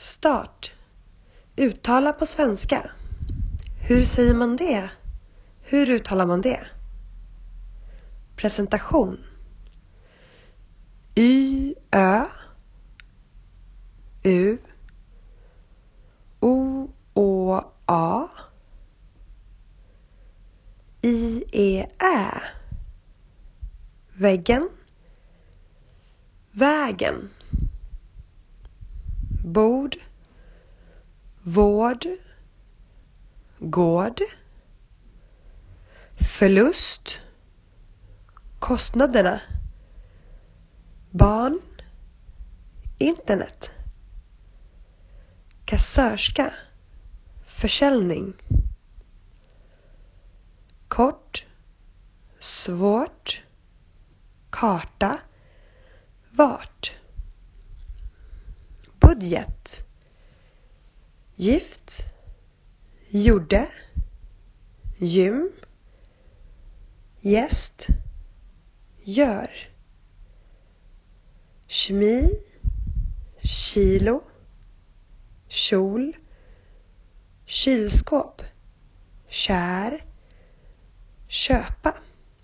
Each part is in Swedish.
Start. Uttala på svenska. Hur säger man det? Hur uttalar man det? Presentation. Y, Ö, U, O, Å, A, I, E, Ä. Väggen. Vägen. Bord. Vård. Gård. Förlust. Kostnaderna. Barn. Internet. Kassörska. Försäljning. Kort. Svårt. Karta. Vart. Budget. Gift. Gjorde. Gym. Gäst. Gör. Kemi. Kilo. Kjol. Kylskåp. Kär. Köpa.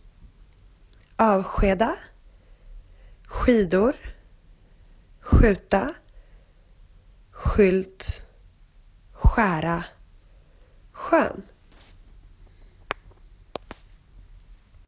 Avskeda. Skidor. Skjuta. Skylt. Skära. Skön.